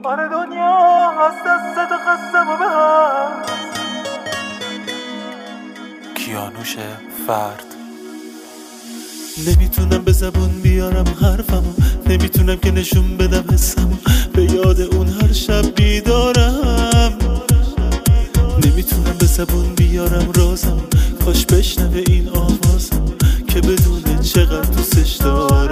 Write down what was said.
آره دنیا از دست تو خستم و به هم. کیانوش فرد. نمیتونم به زبون بیارم حرفمو، نمیتونم که نشون بدم حسمو، به یاد اون هر شب بیدارم. نمیتونم به زبون بیارم رازمو، کاش بشنوه این آوازمو که بدونه چقدر دوستش دارم.